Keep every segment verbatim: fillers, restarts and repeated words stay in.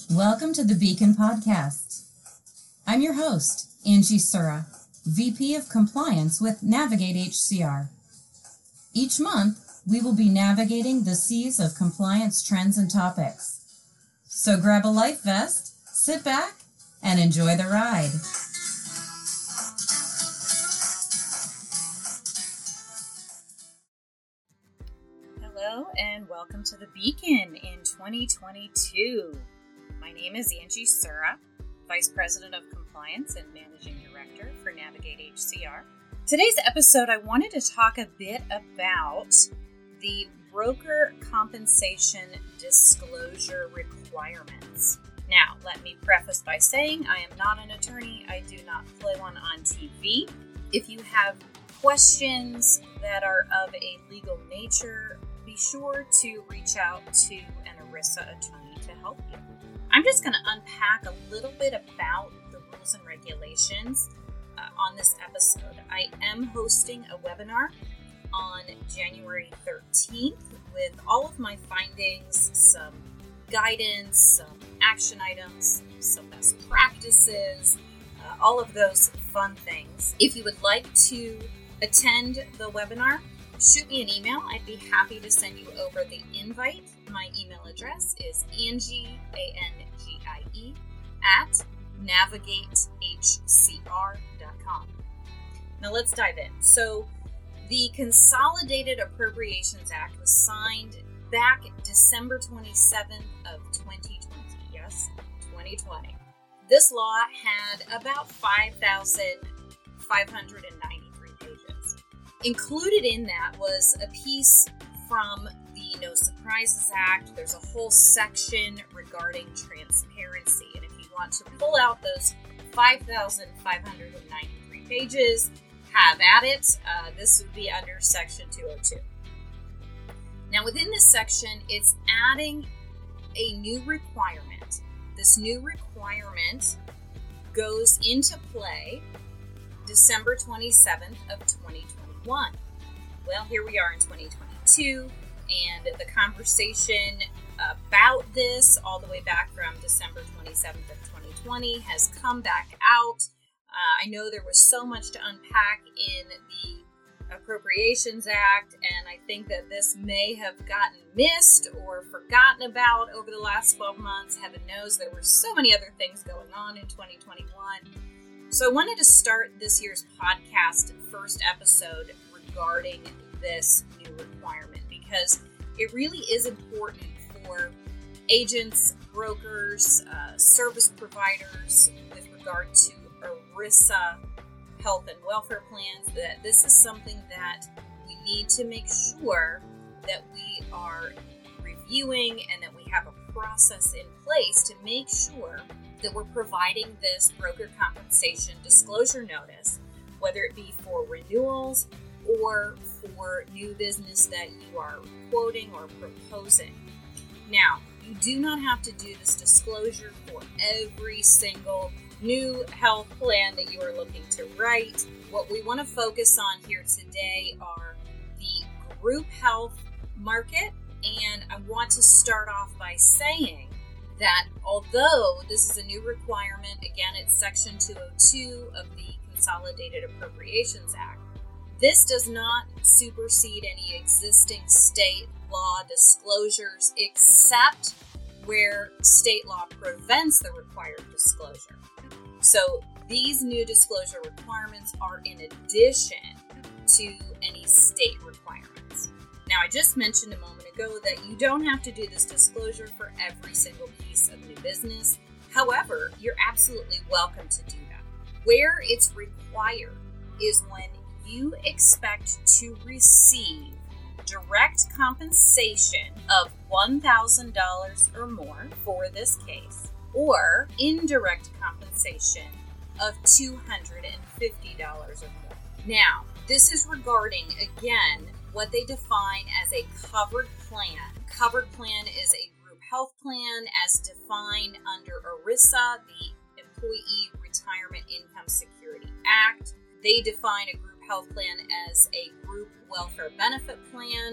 Welcome to the Beacon Podcast. I'm your host, Angie Sura, V P of Compliance with Navigate H C R. Each month, we will be navigating the seas of compliance trends and topics. So grab a life vest, sit back, and enjoy the ride. Hello, and welcome to the Beacon in twenty twenty-two. My name is Angie Sura, Vice President of Compliance and Managing Director for Navigate H C R. Today's episode, I wanted to talk a bit about the broker compensation disclosure requirements. Now, let me preface by saying I am not an attorney. I do not play one on T V. If you have questions that are of a legal nature, be sure to reach out to an ERISA attorney to help you. I'm just going to unpack a little bit about the rules and regulations uh, on this episode. I am hosting a webinar on January thirteenth with all of my findings, some guidance, some action items, some best practices, uh, all of those fun things. If you would like to attend the webinar, shoot me an email. I'd be happy to send you over the invite. My email address is Angie, A N G I E, at navigate h c r dot com. Now let's dive in. So the Consolidated Appropriations Act was signed back December twenty-seventh of twenty twenty. Yes, twenty twenty. This law had about five thousand five hundred ninety-three pages. Included in that was a piece from the No Surprises Act. There's a whole section regarding transparency. And if you want to pull out those five thousand five hundred ninety-three pages, have at it. Uh, this would be under Section two oh two. Now, within this section, it's adding a new requirement. This new requirement goes into play December twenty-seventh of twenty twenty-one. Well, here we are in twenty twenty-two, and the conversation about this all the way back from December twenty-seventh of twenty twenty has come back out. Uh, I know there was so much to unpack in the Appropriations Act, and I think that this may have gotten missed or forgotten about over the last twelve months. Heaven knows there were so many other things going on in twenty twenty-one. So I wanted to start this year's podcast first episode regarding this new requirement because it really is important for agents, brokers, uh, service providers with regard to ERISA health and welfare plans, that this is something that we need to make sure that we are reviewing and that we have a process in place to make sure that we're providing this broker compensation disclosure notice, whether it be for renewals or for new business that you are quoting or proposing. Now, you do not have to do this disclosure for every single new health plan that you are looking to write. What we want to focus on here today are the group health market, and I want to start off by saying that although this is a new requirement, again, it's Section two oh two of the Consolidated Appropriations Act, this does not supersede any existing state law disclosures except where state law prevents the required disclosure. So these new disclosure requirements are in addition to any state requirements. Now, I just mentioned a moment ago that you don't have to do this disclosure for every single piece of new business. However, you're absolutely welcome to do that. Where it's required is when you expect to receive direct compensation of one thousand dollars or more for this case, or indirect compensation of two hundred fifty dollars or more. Now, this is regarding, again, what they define as a covered plan. Covered plan is a group health plan as defined under ERISA, the Employee Retirement Income Security Act. They define a group health plan as a group welfare benefit plan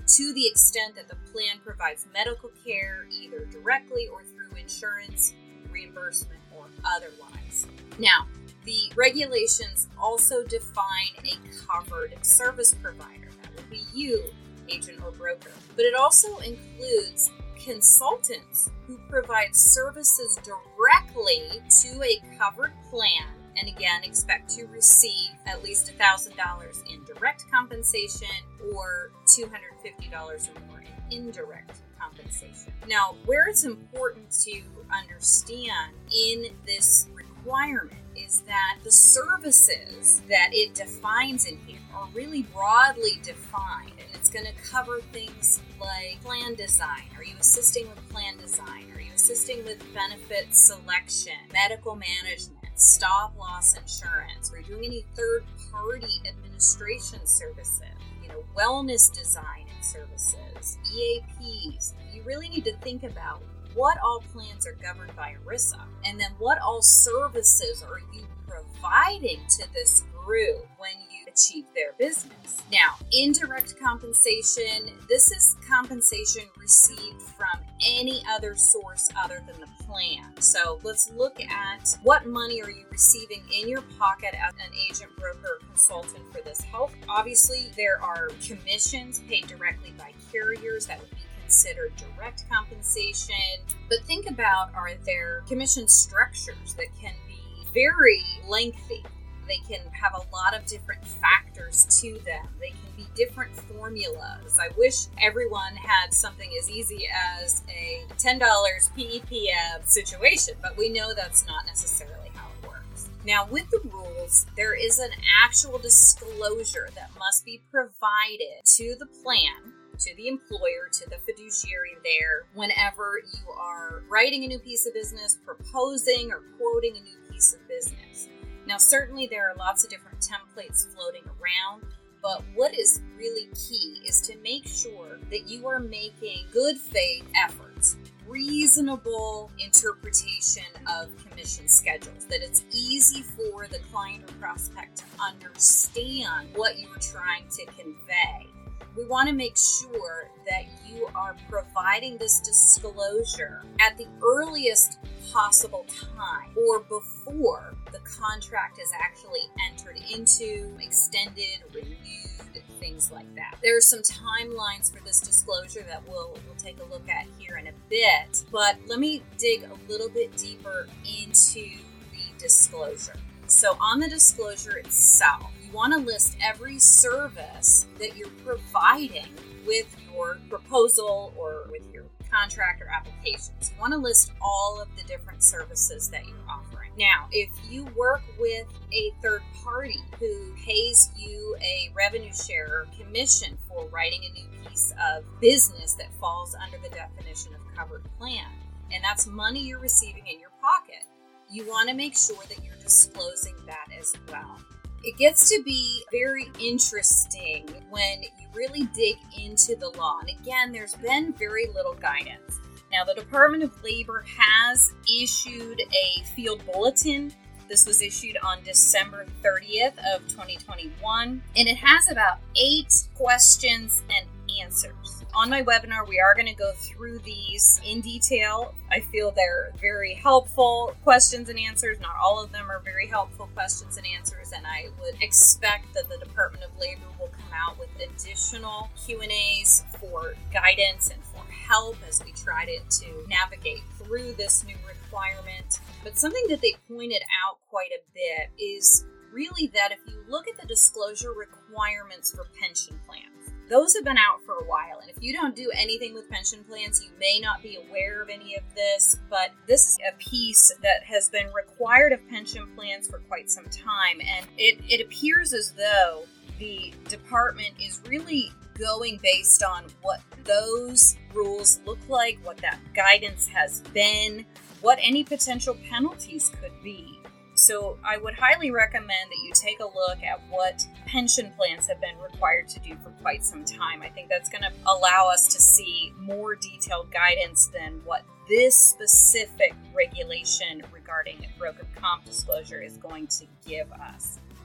to the extent that the plan provides medical care either directly or through insurance, reimbursement, or otherwise. Now, the regulations also define a covered service provider. That would be you, agent or broker. But it also includes consultants who provide services directly to a covered plan, and again, expect to receive at least one thousand dollars in direct compensation or two hundred fifty dollars or more in indirect compensation. Now, where it's important to understand in this requirement is that the services that it defines in here are really broadly defined, and it's going to cover things like plan design. Are you assisting with plan design? Are you assisting with benefit selection, medical management, stop-loss insurance? Are you doing any third-party administration services? You know, wellness design and services, E A Ps. You really need to think about what all plans are governed by ERISA, and then what all services are you providing to this group when you achieve their business. Now, indirect compensation, this is compensation received from any other source other than the plan. So let's look at what money are you receiving in your pocket as an agent, broker, or consultant for this health. Obviously, there are commissions paid directly by carriers that would be considered direct compensation. But think about, are there commission structures that can be very lengthy? They can have a lot of different factors to them. They can be different formulas. I wish everyone had something as easy as a ten dollars P E P M situation, but we know that's not necessarily how it works. Now, with the rules, there is an actual disclosure that must be provided to the plan, to the employer, to the fiduciary there, whenever you are writing a new piece of business, proposing or quoting a new piece of business. Now, certainly there are lots of different templates floating around, but what is really key is to make sure that you are making good faith efforts, reasonable interpretation of commission schedules, that it's easy for the client or prospect to understand what you're trying to convey. We want to make sure that you are providing this disclosure at the earliest possible time or before the contract is actually entered into, extended, renewed, things like that. There are some timelines for this disclosure that we'll, we'll take a look at here in a bit, but let me dig a little bit deeper into the disclosure. So on the disclosure itself, you want to list every service that you're providing with your proposal or with your contract or applications. You want to list all of the different services that you're offering. Now, if you work with a third party who pays you a revenue share or commission for writing a new piece of business that falls under the definition of covered plan, and that's money you're receiving in your pocket, you want to make sure that you're disclosing that as well. It gets to be very interesting when you really dig into the law. And again, there's been very little guidance. Now, the Department of Labor has issued a field bulletin. This was issued on December thirtieth of twenty twenty-one, and it has about eight questions and answers. On my webinar, we are going to go through these in detail. I feel they're very helpful questions and answers. Not all of them are very helpful questions and answers, and I would expect that the Department of Labor will come out with additional Q and A's for guidance and for help as we try to, to navigate through this new requirement. But something that they pointed out quite a bit is really that if you look at the disclosure requirements for pension plans, those have been out for a while, and if you don't do anything with pension plans, you may not be aware of any of this, but this is a piece that has been required of pension plans for quite some time, and it, it appears as though the department is really going based on what those rules look like, what that guidance has been, what any potential penalties could be. So I would highly recommend that you take a look at what pension plans have been required to do for quite some time. I think that's going to allow us to see more detailed guidance than what this specific regulation regarding broker comp disclosure is going to give us.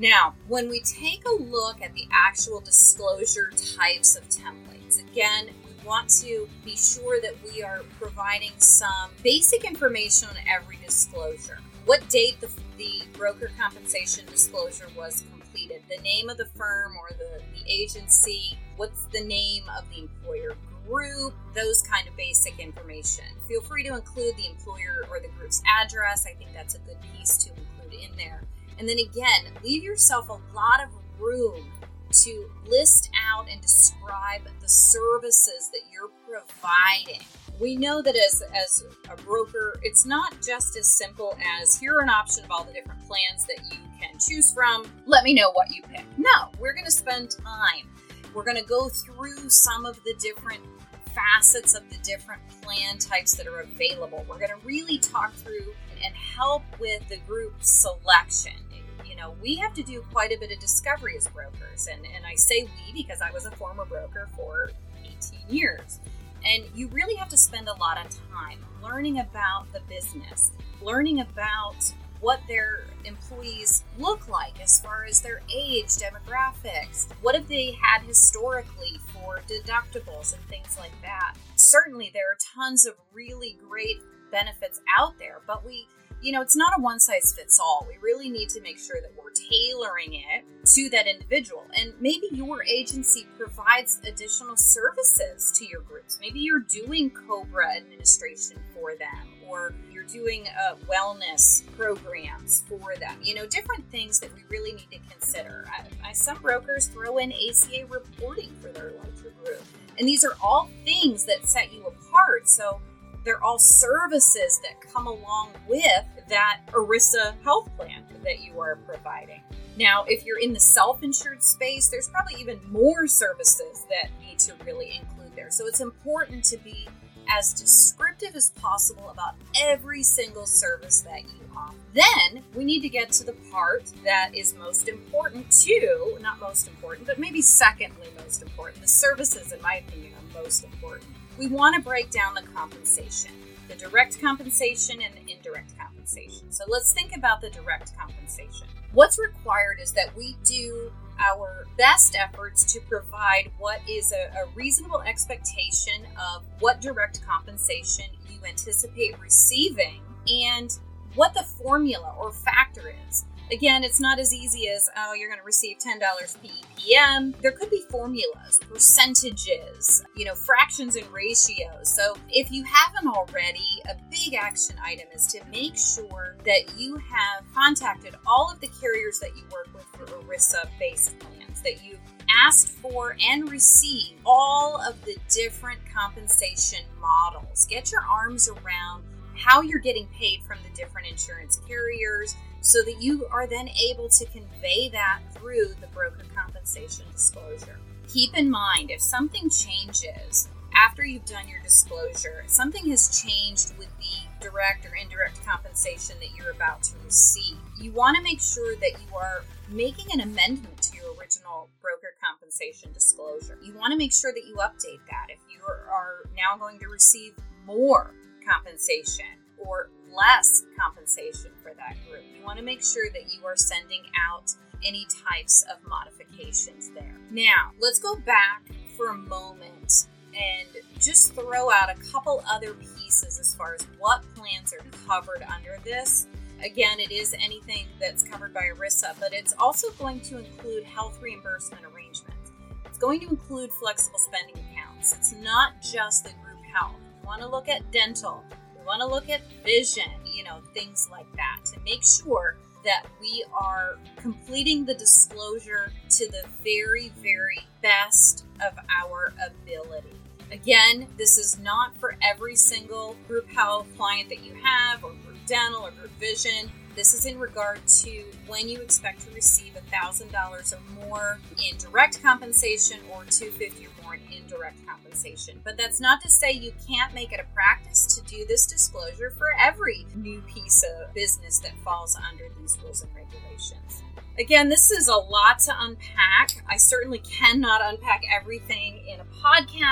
Now, when we take a look at the actual disclosure types of templates, again, we want to be sure that we are providing some basic information on every disclosure. What date the, the broker compensation disclosure was completed, the name of the firm or the, the agency, what's the name of the employer group, those kind of basic information. Feel free to include the employer or the group's address. I think that's a good piece to include in there. And then again, leave yourself a lot of room to list out and describe the services that you're providing. We know that as, as a broker, it's not just as simple as here are an option of all the different plans that you can choose from. Let me know what you pick. No, we're going to spend time. We're going to go through some of the different facets of the different plan types that are available. We're going to really talk through and help with the group selection. You know, we have to do quite a bit of discovery as brokers. And, and I say we because I was a former broker for eighteen years. And you really have to spend a lot of time learning about the business, learning about what their employees look like as far as their age, demographics. What have they had historically for deductibles and things like that? Certainly, there are tons of really great benefits out there, but we, you know, it's not a one size fits all. We really need to make sure that we're tailoring it to that individual. And maybe your agency provides additional services to your groups. Maybe you're doing COBRA administration for them, or you're doing uh, wellness programs for them. You know, different things that we really need to consider. I, I, some brokers throw in A C A reporting for their larger group. And these are all things that set you apart. So they're all services that come along with that ERISA health plan that you are providing. Now, if you're in the self-insured space, there's probably even more services that need to really include there. So it's important to be as descriptive as possible about every single service that you offer. Then we need to get to the part that is most important too, not most important, but maybe secondly most important. The services, in my opinion, are most important. We want to break down the compensation, the direct compensation and the indirect compensation. So let's think about the direct compensation. What's required is that we do our best efforts to provide what is a, a reasonable expectation of what direct compensation you anticipate receiving and what the formula or factor is. Again, it's not as easy as, oh, you're going to receive ten dollars P E P M. There could be formulas, percentages, you know, fractions and ratios. So if you haven't already, a big action item is to make sure that you have contacted all of the carriers that you work with for ERISA-based plans, that you've asked for and received all of the different compensation models. Get your arms around how you're getting paid from the different insurance carriers, so that you are then able to convey that through the broker compensation disclosure. Keep in mind, if something changes after you've done your disclosure, something has changed with the direct or indirect compensation that you're about to receive, you want to make sure that you are making an amendment to your original broker compensation disclosure. You want to make sure that you update that. If you are now going to receive more compensation or less compensation for that group, you want to make sure that you are sending out any types of modifications there. Now, let's go back for a moment and just throw out a couple other pieces as far as what plans are covered under this. Again, it is anything that's covered by ERISA, but it's also going to include health reimbursement arrangements. It's going to include flexible spending accounts. It's not just the group health. We want to look at dental. We want to look at vision, you know, things like that, to make sure that we are completing the disclosure to the very, very best of our ability. Again, this is not for every single group health client that you have, or group dental, or group vision. This is in regard to when you expect to receive one thousand dollars or more in direct compensation or two hundred fifty dollars or more in indirect compensation. But that's not to say you can't make it a practice to do this disclosure for every new piece of business that falls under these rules and regulations. Again, this is a lot to unpack. I certainly cannot unpack everything in a podcast,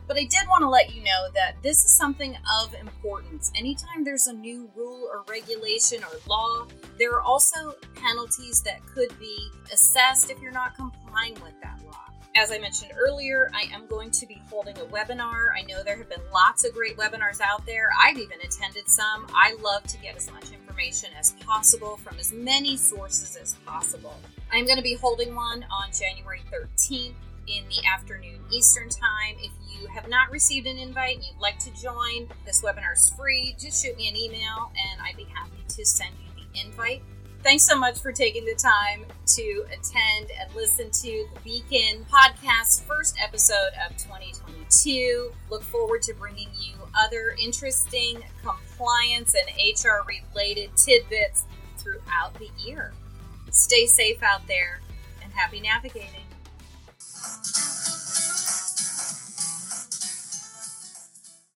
But I did want to let you know that this is something of importance. Anytime there's a new rule or regulation or law, there are also penalties that could be assessed if you're not complying with that law. As I mentioned earlier, I am going to be holding a webinar. I know there have been lots of great webinars out there. I've even attended some. I love to get as much information as possible from as many sources as possible. I'm going to be holding one on January thirteenth in the afternoon Eastern Time. If you have not received an invite and you'd like to join, this webinar is free. Just shoot me an email and I'd be happy to send you the invite. Thanks so much for taking the time to attend and listen to the Beacon Podcast first episode of twenty twenty-two. Look forward to bringing you other interesting compliance and H R related tidbits throughout the year. Stay safe out there and happy navigating.